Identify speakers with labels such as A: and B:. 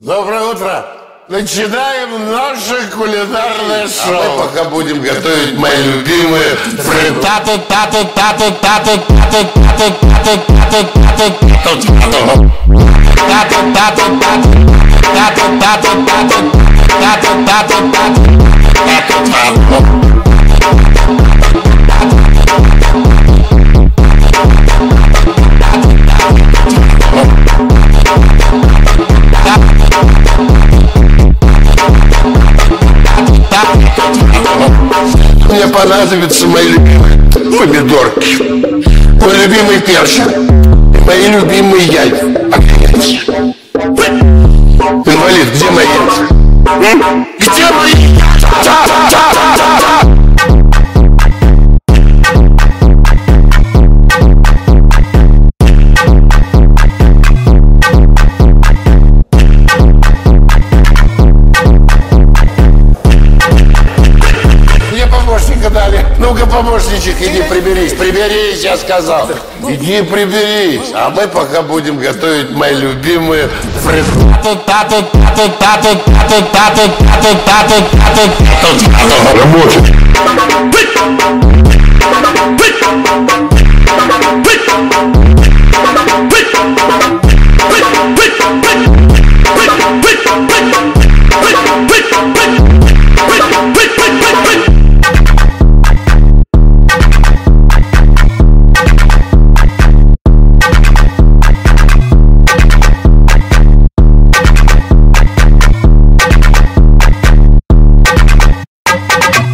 A: Доброе утро! Начинаем наше кулинарное шоу. А мы пока будем готовить мои любимые Мне понадобятся мои любимые помидорки, мой любимый перчик, мои любимые яйца. Инвалид, где мои яйца? Где мои яйца? Помощника дали. Ну-ка, помощничек, иди приберись. Приберись, я сказал. Иди приберись. А мы пока будем готовить мои любимые Работать.